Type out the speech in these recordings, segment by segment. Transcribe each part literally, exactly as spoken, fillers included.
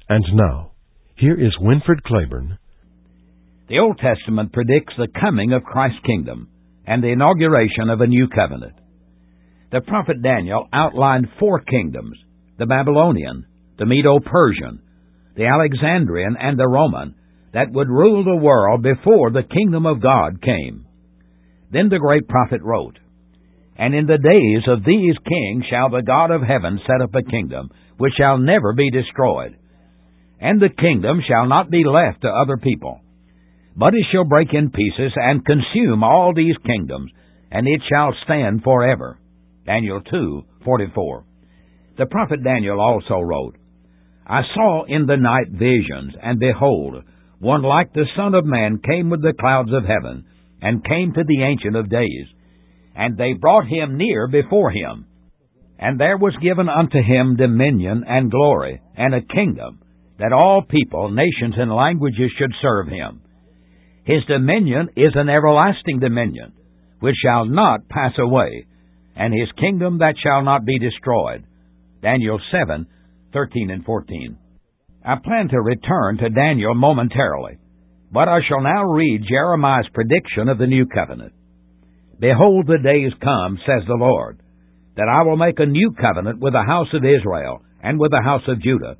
And now, here is Winfred Claiborne. The Old Testament predicts the coming of Christ's kingdom and the inauguration of a new covenant. The prophet Daniel outlined four kingdoms: the Babylonian, the Medo-Persian, the Alexandrian, and the Roman, that would rule the world before the kingdom of God came. Then the great prophet wrote, "And in the days of these kings shall the God of heaven set up a kingdom, which shall never be destroyed. And the kingdom shall not be left to other people, but it shall break in pieces and consume all these kingdoms, and it shall stand forever." Daniel two forty-four. The prophet Daniel also wrote, "I saw in the night visions, and behold, one like the Son of Man came with the clouds of heaven, and came to the Ancient of Days. And they brought him near before him. And there was given unto him dominion and glory, and a kingdom, that all people, nations, and languages should serve him. His dominion is an everlasting dominion, which shall not pass away, and his kingdom that shall not be destroyed." Daniel seven thirteen and fourteen. I plan to return to Daniel momentarily, but I shall now read Jeremiah's prediction of the new covenant. "Behold, the days come, says the Lord, that I will make a new covenant with the house of Israel and with the house of Judah,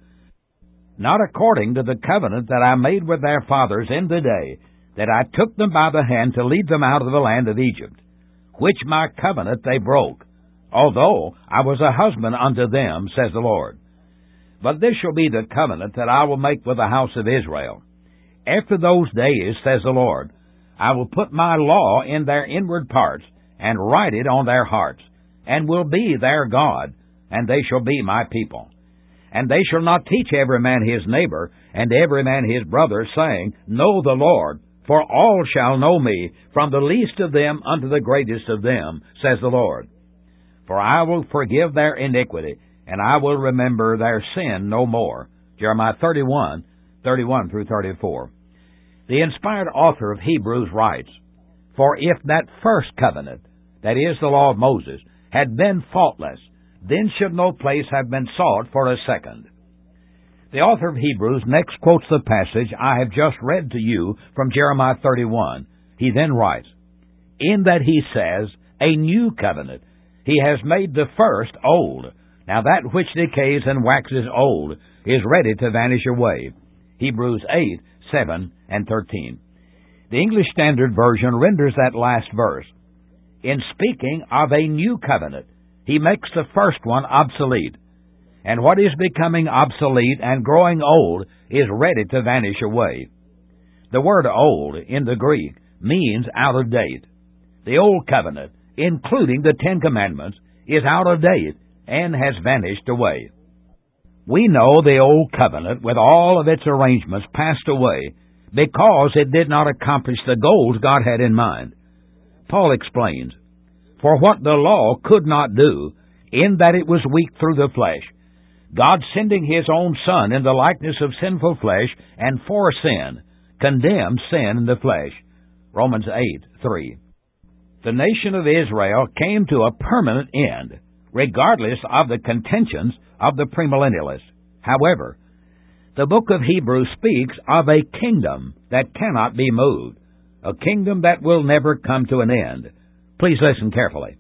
not according to the covenant that I made with their fathers in the day that I took them by the hand to lead them out of the land of Egypt, which my covenant they broke, although I was a husband unto them, says the Lord. But this shall be the covenant that I will make with the house of Israel. After those days, says the Lord, I will put my law in their inward parts, and write it on their hearts, and will be their God, and they shall be my people. And they shall not teach every man his neighbor, and every man his brother, saying, Know the Lord, for all shall know me, from the least of them unto the greatest of them, says the Lord. For I will forgive their iniquity, and I will remember their sin no more." Jeremiah thirty-one, thirty-one through thirty-four. The inspired author of Hebrews writes, "For if that first covenant, that is the law of Moses, had been faultless, then should no place have been sought for a second." The author of Hebrews next quotes the passage I have just read to you from Jeremiah thirty-one. He then writes, "In that he says, a new covenant, he has made the first old. Now that which decays and waxes old is ready to vanish away." Hebrews eight, seven, and thirteen. The English Standard Version renders that last verse, "In speaking of a new covenant, he makes the first one obsolete. And what is becoming obsolete and growing old is ready to vanish away." The word old in the Greek means out of date. The Old Covenant, including the Ten Commandments, is out of date and has vanished away. We know the Old Covenant, with all of its arrangements, passed away because it did not accomplish the goals God had in mind. Paul explains, "For what the law could not do, in that it was weak through the flesh, God sending His own Son in the likeness of sinful flesh, and for sin, condemned sin in the flesh." Romans eight, three. The nation of Israel came to a permanent end, regardless of the contentions of the premillennialists. However, the book of Hebrews speaks of a kingdom that cannot be moved, a kingdom that will never come to an end. Please listen carefully.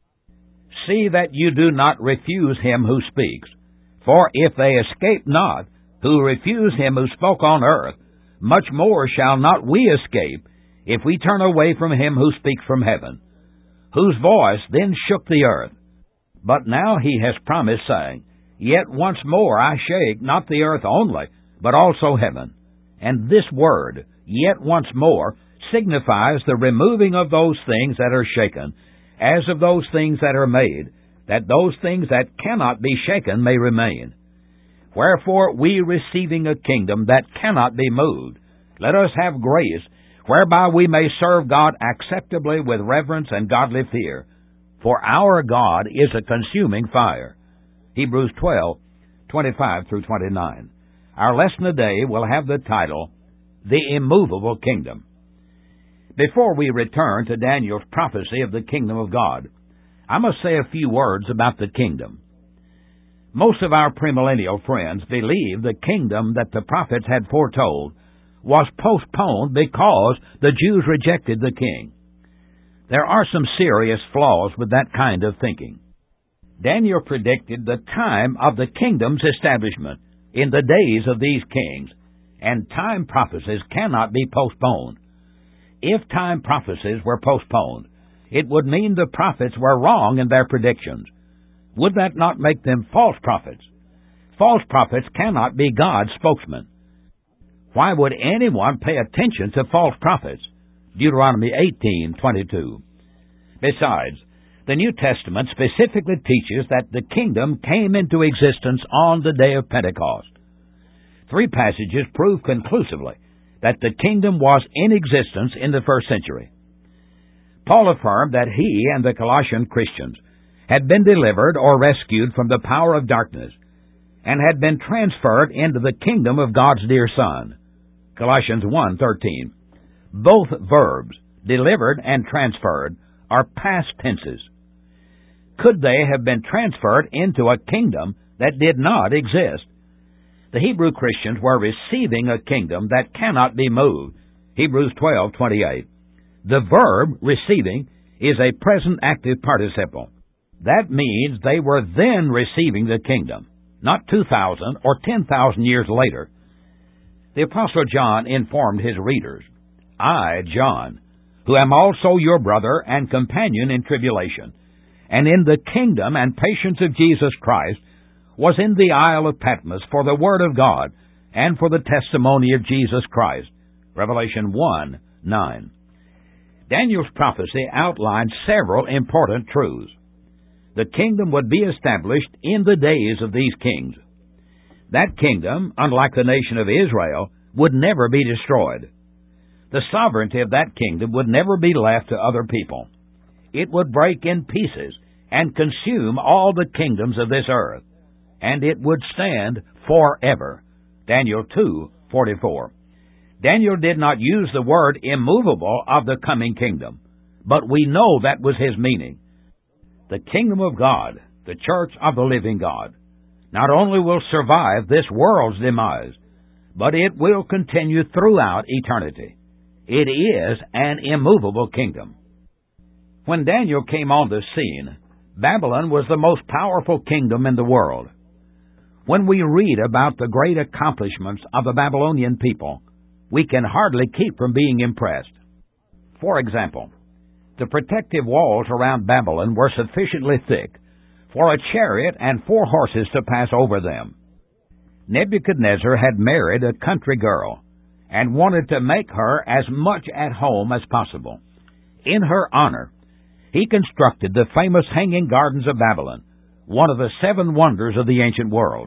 "See that you do not refuse him who speaks. For if they escape not, who refuse him who spoke on earth, much more shall not we escape, if we turn away from him who speaks from heaven, whose voice then shook the earth. But now he has promised, saying, Yet once more I shake not the earth only, but also heaven. And this word, yet once more, signifies the removing of those things that are shaken, as of those things that are made, that those things that cannot be shaken may remain. Wherefore we, receiving a kingdom that cannot be moved, let us have grace, whereby we may serve God acceptably with reverence and godly fear. For our God is a consuming fire." Hebrews twelve, twenty-five through twenty-nine. Our lesson today will have the title, The Immovable Kingdom. Before we return to Daniel's prophecy of the kingdom of God, I must say a few words about the kingdom. Most of our premillennial friends believe the kingdom that the prophets had foretold was postponed because the Jews rejected the king. There are some serious flaws with that kind of thinking. Daniel predicted the time of the kingdom's establishment in the days of these kings, and time prophecies cannot be postponed. If time prophecies were postponed, it would mean the prophets were wrong in their predictions. Would that not make them false prophets? False prophets cannot be God's spokesman. Why would anyone pay attention to false prophets? Deuteronomy eighteen twenty-two. Besides, the New Testament specifically teaches that the kingdom came into existence on the day of Pentecost. Three passages prove conclusively that the kingdom was in existence in the first century. Paul affirmed that he and the Colossian Christians had been delivered or rescued from the power of darkness and had been transferred into the kingdom of God's dear Son. Colossians one thirteen. Both verbs, delivered and transferred, are past tenses. Could they have been transferred into a kingdom that did not exist? The Hebrew Christians were receiving a kingdom that cannot be moved. Hebrews twelve twenty-eight. The verb, receiving, is a present active participle. That means they were then receiving the kingdom, not two thousand or ten thousand years later. The Apostle John informed his readers, I, John, who am also your brother and companion in tribulation, and in the kingdom and patience of Jesus Christ, was in the Isle of Patmos for the Word of God and for the testimony of Jesus Christ. Revelation one nine. Daniel's prophecy outlined several important truths. The kingdom would be established in the days of these kings. That kingdom, unlike the nation of Israel, would never be destroyed. The sovereignty of that kingdom would never be left to other people. It would break in pieces and consume all the kingdoms of this earth, and it would stand forever. Daniel two forty-four. Daniel did not use the word immovable of the coming kingdom, but we know that was his meaning. The kingdom of God, the church of the living God, not only will survive this world's demise, but it will continue throughout eternity. It is an immovable kingdom. When Daniel came on the scene, Babylon was the most powerful kingdom in the world. When we read about the great accomplishments of the Babylonian people, we can hardly keep from being impressed. For example, the protective walls around Babylon were sufficiently thick for a chariot and four horses to pass over them. Nebuchadnezzar had married a country girl and wanted to make her as much at home as possible. In her honor, he constructed the famous Hanging Gardens of Babylon, one of the seven wonders of the ancient world.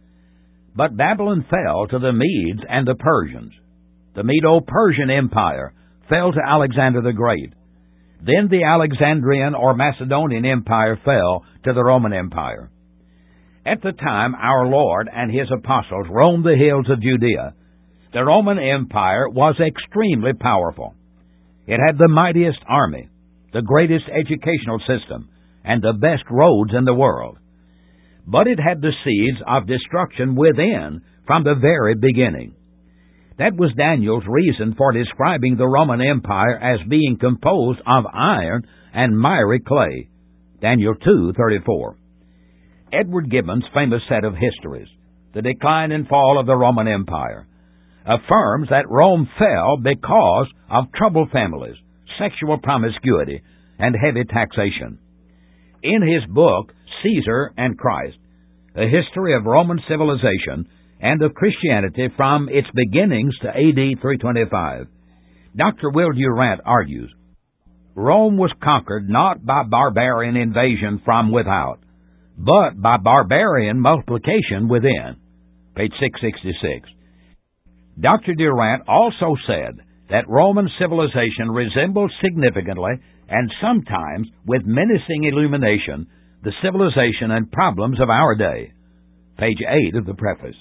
But Babylon fell to the Medes and the Persians. The Medo-Persian Empire fell to Alexander the Great. Then the Alexandrian or Macedonian Empire fell to the Roman Empire. At the time our Lord and His apostles roamed the hills of Judea, the Roman Empire was extremely powerful. It had the mightiest army, the greatest educational system, and the best roads in the world. But it had the seeds of destruction within from the very beginning. That was Daniel's reason for describing the Roman Empire as being composed of iron and miry clay. Daniel two thirty-four. Edward Gibbon's famous set of histories, The Decline and Fall of the Roman Empire, affirms that Rome fell because of troubled families, sexual promiscuity, and heavy taxation. In his book, Caesar and Christ, A History of Roman Civilization and of Christianity from its beginnings to A D three twenty-five, Doctor Will Durant argues, Rome was conquered not by barbarian invasion from without, but by barbarian multiplication within. Page six sixty-six. Doctor Durant also said that Roman civilization resembles significantly and sometimes with menacing illumination the civilization and problems of our day. Page eight of the preface.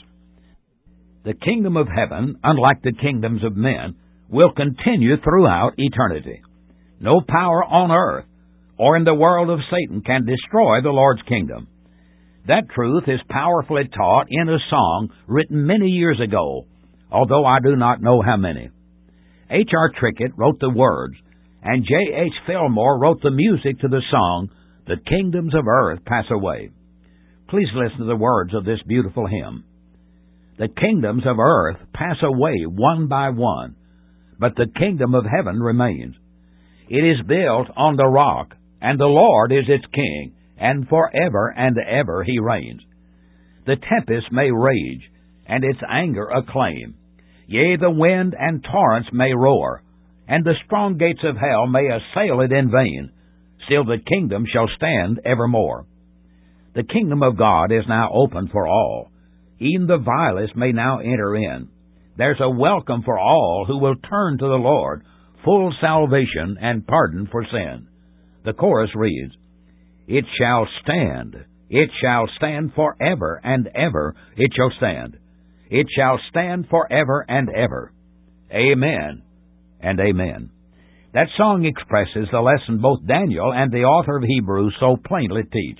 The kingdom of heaven, unlike the kingdoms of men, will continue throughout eternity. No power on earth or in the world of Satan can destroy the Lord's kingdom. That truth is powerfully taught in a song written many years ago, although I do not know how many. H R Trickett wrote the words, and J H Fillmore wrote the music to the song, "The Kingdoms of Earth Pass Away." Please listen to the words of this beautiful hymn. The kingdoms of earth pass away one by one, but the kingdom of heaven remains. It is built on the rock, and the Lord is its king, and forever and ever he reigns. The tempest may rage, and its anger acclaim. Yea, the wind and torrents may roar, and the strong gates of hell may assail it in vain. Still the kingdom shall stand evermore. The kingdom of God is now open for all. Even the vilest may now enter in. There's a welcome for all who will turn to the Lord, full salvation and pardon for sin. The chorus reads, "It shall stand, it shall stand forever and ever, it shall stand. It shall stand forever and ever. Amen and amen." That song expresses the lesson both Daniel and the author of Hebrews so plainly teach.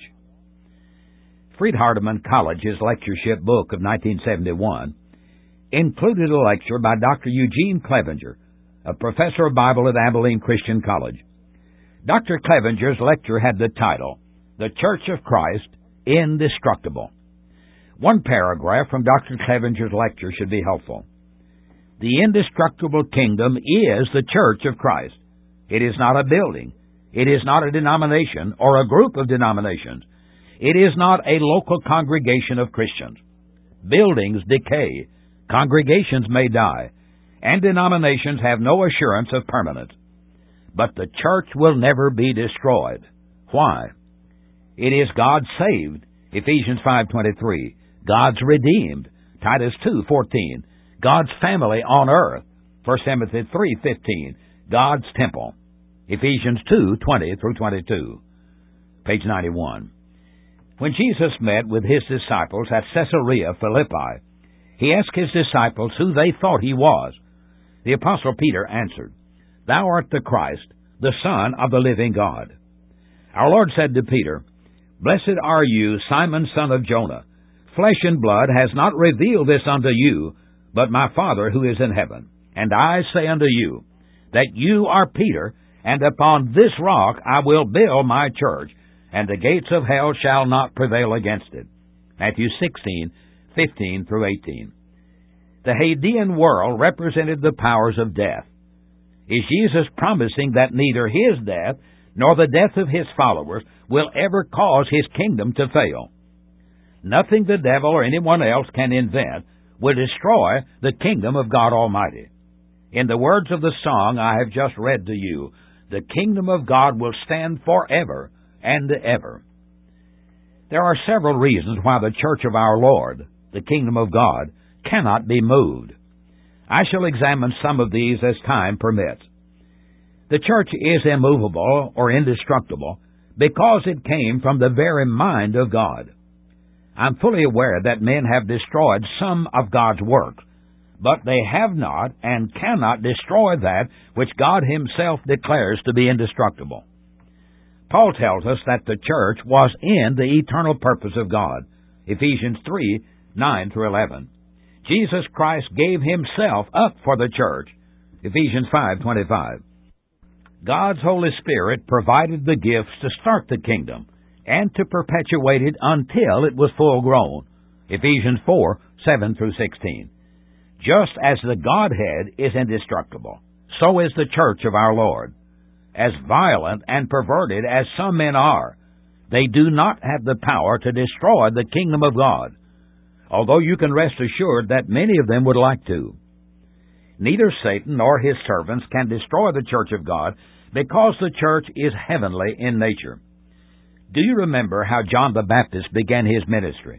Freed Hardeman College's lectureship book of nineteen seventy-one included a lecture by Doctor Eugene Clevenger, a professor of Bible at Abilene Christian College. Doctor Clevenger's lecture had the title, "The Church of Christ, Indestructible." One paragraph from Doctor Clevenger's lecture should be helpful. The indestructible kingdom is the Church of Christ. It is not a building. It is not a denomination or a group of denominations. It is not a local congregation of Christians. Buildings decay, congregations may die, and denominations have no assurance of permanence. But the church will never be destroyed. Why? It is God's saved, Ephesians five twenty-three, God's redeemed, Titus two fourteen, God's family on earth, First Timothy three fifteen, God's temple, Ephesians two twenty through twenty-two. Page ninety-one. When Jesus met with his disciples at Caesarea Philippi, he asked his disciples who they thought he was. The Apostle Peter answered, "Thou art the Christ, the Son of the living God." Our Lord said to Peter, "Blessed are you, Simon, son of Jonah. Flesh and blood has not revealed this unto you, but my Father who is in heaven. And I say unto you, that you are Peter, and upon this rock I will build my church, and the gates of hell shall not prevail against it." Matthew sixteen fifteen through eighteen. The Hadean world represented the powers of death. Is Jesus promising that neither his death nor the death of his followers will ever cause his kingdom to fail? Nothing the devil or anyone else can invent will destroy the kingdom of God Almighty. In the words of the song I have just read to you, the kingdom of God will stand forever and ever. There are several reasons why the church of our Lord, the kingdom of God, cannot be moved. I shall examine some of these as time permits. The church is immovable or indestructible because it came from the very mind of God. I'm fully aware that men have destroyed some of God's works, but they have not and cannot destroy that which God himself declares to be indestructible. Paul tells us that the church was in the eternal purpose of God, Ephesians three nine through eleven. Jesus Christ gave himself up for the church, Ephesians five twenty-five. God's Holy Spirit provided the gifts to start the kingdom and to perpetuate it until it was full grown, Ephesians four seven through sixteen. Just as the Godhead is indestructible, so is the church of our Lord. As violent and perverted as some men are, they do not have the power to destroy the kingdom of God, although you can rest assured that many of them would like to. Neither Satan nor his servants can destroy the church of God because the church is heavenly in nature. Do you remember how John the Baptist began his ministry?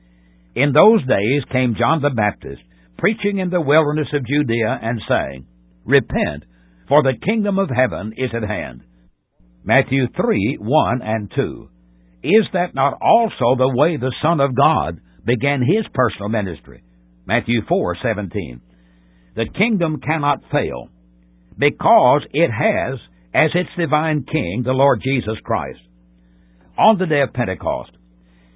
In those days came John the Baptist, preaching in the wilderness of Judea and saying, "Repent, for the kingdom of heaven is at hand." Matthew three one and two. Is that not also the way the Son of God began his personal ministry? Matthew four seventeen. The kingdom cannot fail because it has as its divine king the Lord Jesus Christ. On the day of Pentecost,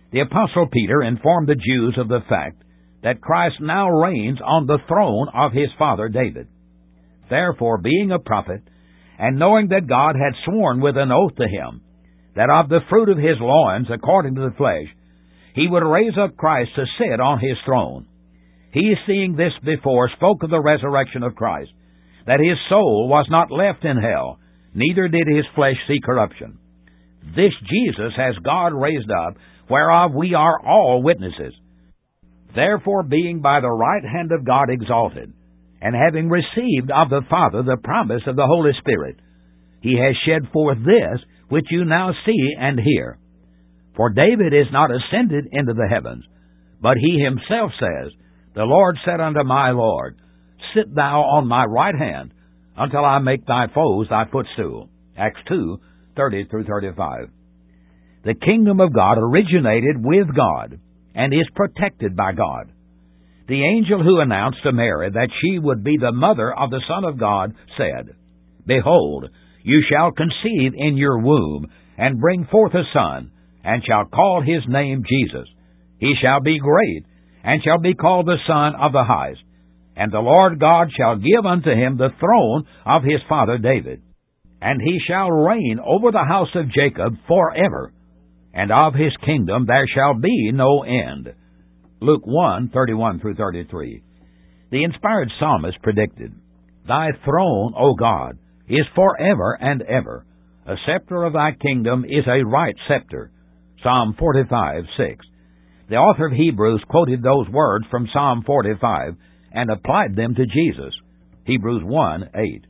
The Apostle Peter informed the Jews of the fact that Christ now reigns on the throne of his father David. Therefore, being a prophet, and knowing that God had sworn with an oath to him, that of the fruit of his loins, according to the flesh, he would raise up Christ to sit on his throne, he, seeing this before, spoke of the resurrection of Christ, that his soul was not left in hell, neither did his flesh see corruption. This Jesus has God raised up, whereof we are all witnesses. Therefore, being by the right hand of God exalted, and having received of the Father the promise of the Holy Spirit, he has shed forth this which you now see and hear. For David is not ascended into the heavens, but he himself says, The Lord said unto my Lord, Sit thou on my right hand, until I make thy foes thy footstool. Acts two, thirty through thirty-five. The kingdom of God originated with God, and is protected by God. The angel who announced to Mary that she would be the mother of the Son of God said, Behold, you shall conceive in your womb, and bring forth a son, and shall call his name Jesus. He shall be great, and shall be called the Son of the Highest. And the Lord God shall give unto him the throne of his father David. And he shall reign over the house of Jacob forever, and of his kingdom there shall be no end. Luke one, thirty-one through thirty-three. The inspired psalmist predicted, Thy throne, O God, is forever and ever. A scepter of thy kingdom is a right scepter. Psalm forty-five, six. The author of Hebrews quoted those words from Psalm forty-five and applied them to Jesus. Hebrews one, eight.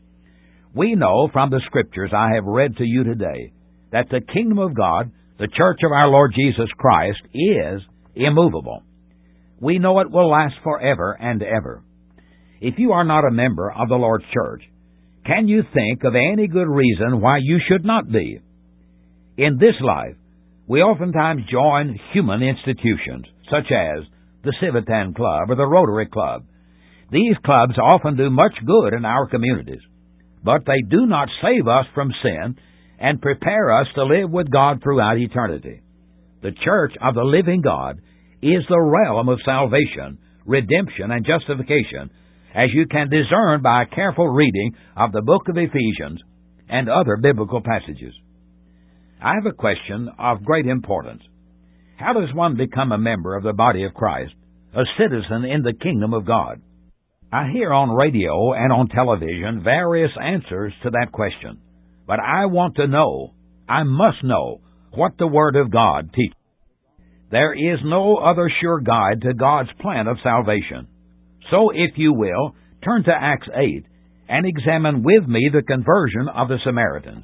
We know from the Scriptures I have read to you today that the kingdom of God, the church of our Lord Jesus Christ, is immovable. We know it will last forever and ever. If you are not a member of the Lord's church, can you think of any good reason why you should not be? In this life, we oftentimes join human institutions, such as the Civitan Club or the Rotary Club. These clubs often do much good in our communities, but they do not save us from sin and prepare us to live with God throughout eternity. The church of the living God is the realm of salvation, redemption, and justification, as you can discern by a careful reading of the book of Ephesians and other biblical passages. I have a question of great importance. How does one become a member of the body of Christ, a citizen in the kingdom of God? I hear on radio and on television various answers to that question, but I want to know, I must know, what the Word of God teaches. There is no other sure guide to God's plan of salvation. So, if you will, turn to Acts eight and examine with me the conversion of the Samaritans.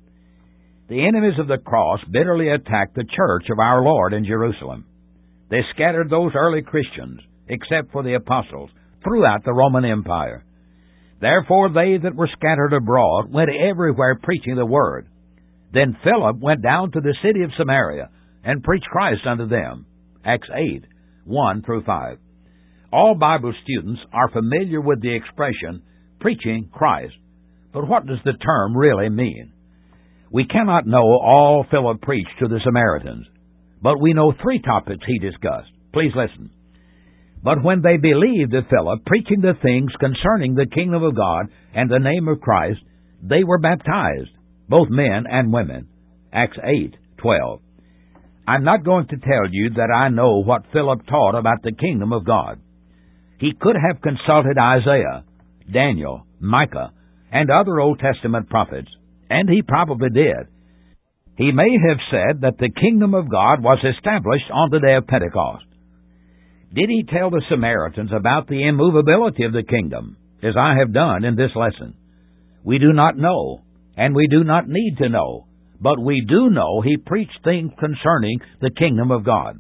The enemies of the cross bitterly attacked the church of our Lord in Jerusalem. They scattered those early Christians, except for the apostles, throughout the Roman Empire. Therefore they that were scattered abroad went everywhere preaching the word. Then Philip went down to the city of Samaria, and preached Christ unto them. Acts eight, one through five. All Bible students are familiar with the expression, preaching Christ. But what does the term really mean? We cannot know all Philip preached to the Samaritans, but we know three topics he discussed. Please listen. But when they believed of Philip, preaching the things concerning the kingdom of God and the name of Christ, they were baptized, both men and women. Acts eight, twelve. I'm not going to tell you that I know what Philip taught about the kingdom of God. He could have consulted Isaiah, Daniel, Micah, and other Old Testament prophets, and he probably did. He may have said that the kingdom of God was established on the day of Pentecost. Did he tell the Samaritans about the immovability of the kingdom, as I have done in this lesson? We do not know, and we do not need to know. But we do know he preached things concerning the kingdom of God.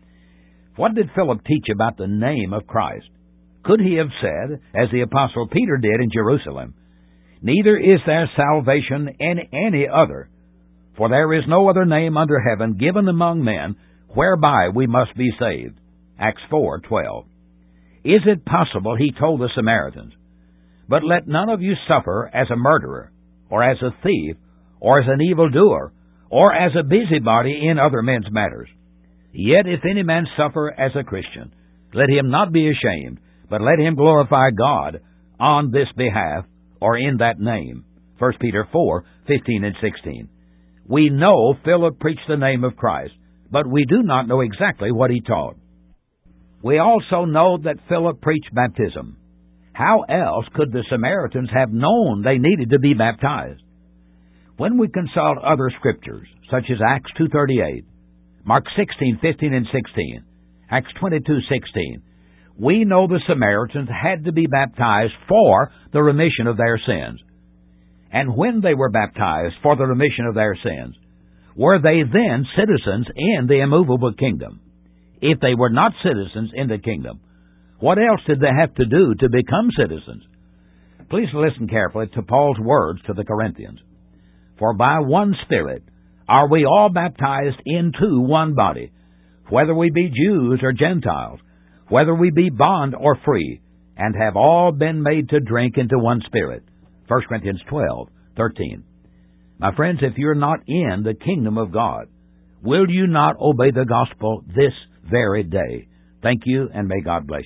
What did Philip teach about the name of Christ? Could he have said, as the Apostle Peter did in Jerusalem, Neither is there salvation in any other, for there is no other name under heaven given among men whereby we must be saved. Acts four, twelve. Is it possible, he told the Samaritans, But let none of you suffer as a murderer, or as a thief, or as an evildoer, or as a busybody in other men's matters. Yet if any man suffer as a Christian, let him not be ashamed, but let him glorify God on this behalf, or in that name. First Peter four, fifteen and sixteen. We know Philip preached the name of Christ, but we do not know exactly what he taught. We also know that Philip preached baptism. How else could the Samaritans have known they needed to be baptized? When we consult other scriptures, such as Acts two thirty-eight, Mark sixteen, fifteen and sixteen, Acts twenty-two, sixteen, we know the Samaritans had to be baptized for the remission of their sins. And when they were baptized for the remission of their sins, were they then citizens in the immovable kingdom? If they were not citizens in the kingdom, what else did they have to do to become citizens? Please listen carefully to Paul's words to the Corinthians. For by one Spirit are we all baptized into one body, whether we be Jews or Gentiles, whether we be bond or free, and have all been made to drink into one Spirit. First Corinthians twelve, thirteen. My friends, if you're not in the kingdom of God, will you not obey the gospel this very day? Thank you, and may God bless you.